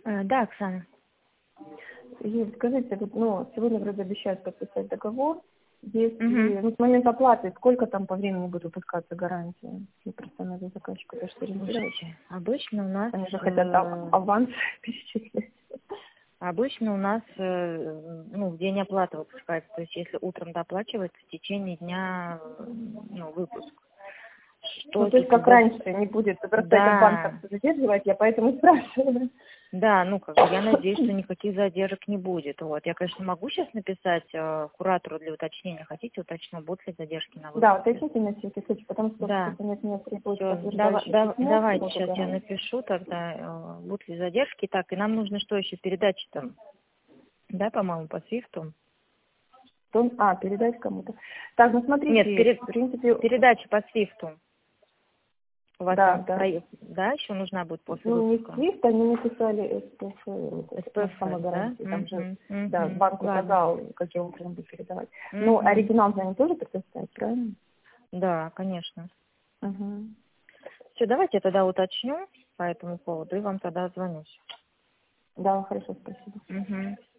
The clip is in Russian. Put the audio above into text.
Да, Оксана. Юль, скажите, вот, сегодня вроде обещают подписать договор. Если, Угу. с момента оплаты, сколько там по времени будет выпускаться гарантия? Я просто надо заказчику тоже сориентировать. Слушайте, обычно у нас... Они же хотят аванс перечислить. Обычно у нас, в день оплаты выпускается. То есть, если утром доплачивается, в течение дня, выпуск. Что То есть, тут как раньше, не будет. Просто это банк Да, как-то задерживает, я поэтому спрашиваю. да, я надеюсь, что никаких задержек не будет. Вот. Я, конечно, могу сейчас написать куратору для уточнения. Хотите, уточню, будут ли задержки на Да, выпуске? уточните на всякий случай, потому что Да. что нет, требуется Все, подтверждающее письмо по давайте поводу сейчас я гарантии. напишу тогда, будут ли задержки. Так, и нам нужно что еще? Передачи там, да, по-моему, по свифту? Передать кому-то. Так, Нет, смотрите, в принципе, передача по свифту. У вас да, там, да. да, еще нужна будет после Не выпуска? SWIFT, они написали СПФ, на СПФ, да? самогаранции, там же, да, Угу. банк Ладно. указал, каким образом будет передавать. Но Угу. оригинал же они тоже предоставят, правильно? Да, конечно. Угу. Все, давайте я тогда уточню по этому поводу и вам тогда звоню. Да, хорошо, спасибо. Угу.